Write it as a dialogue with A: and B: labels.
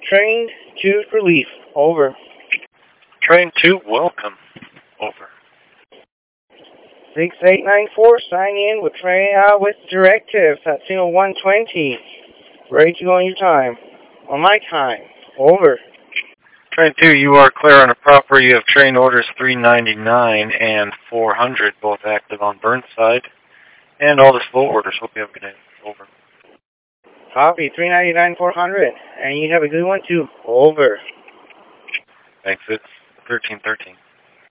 A: Train 2 relief. Over.
B: Train 2, welcome. Over.
A: 6894, sign in with with directives at 120. Ready to go on your time. On my time. Over.
B: Train 2, you are clear on a property of train orders 399 and 400, both active on Burnside. And all the slow orders. Hope you have a good day. Over.
A: Copy, 399, 400. And you have a good one too. Over.
B: Thanks, it's 1313.